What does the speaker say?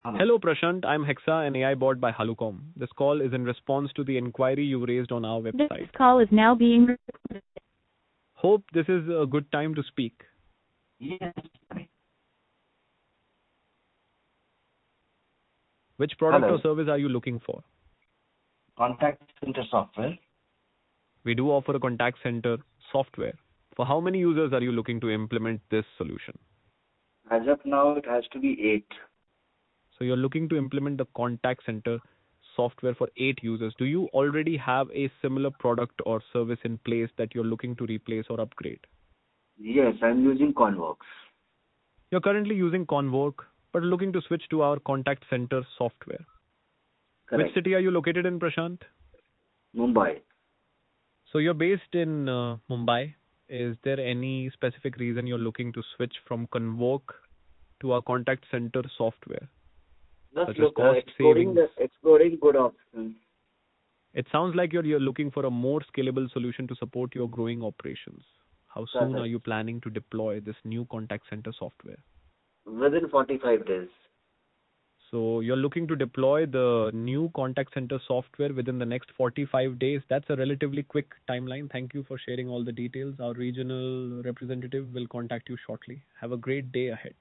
Hello. Hello, Prashant. I'm Hexa, an AI bot by Halucom. This call is in response to the inquiry you raised on our This website. call is now being recorded. Hope this is a good time to speak. Yes. Which product Hello. or service are you looking for? Contact center software. We do offer a contact center software. For how many users are you looking to implement this solution? As of now, it has to be 8. So you're looking to implement the contact center software for 8 users. Do you already have a similar product or service in place that you're looking to replace or upgrade? Yes, I'm using Convox. You're currently using Convoke, but looking to switch to our contact center software. Which Correct. city are you located in, Prashant? Mumbai. So you're based in Mumbai. Is there any specific reason you're looking to switch from Convoke to our contact center software, Just such as cost exploring savings? good options. It sounds like you're looking for a more scalable solution to support your growing operations. How soon are Correct. you planning to deploy this new contact center software? Within 45 days. So you're looking to deploy the new contact center software within the next 45 days. That's a relatively quick timeline. Thank you for sharing all the details. Our regional representative will contact you shortly. Have a great day ahead.